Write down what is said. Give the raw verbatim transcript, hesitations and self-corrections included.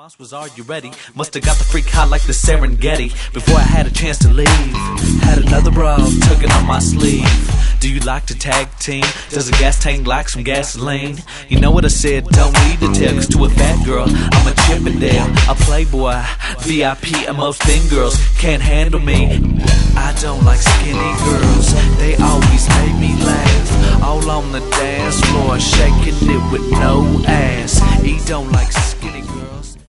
response was, "Are you ready?" Musta got the freak hot like the Serengeti. Before I had a chance to leave, had another bra tugging on my sleeve. Do you like to tag team? Does a gas tank like some gasoline? You know what I said, don't need to tell, cause to a fat girl, I'm a Chippendale, a playboy, V I P, and most thin girls can't handle me. I don't like skinny girls, they always make me laugh. All on the dance floor, shaking it with no ass. He don't like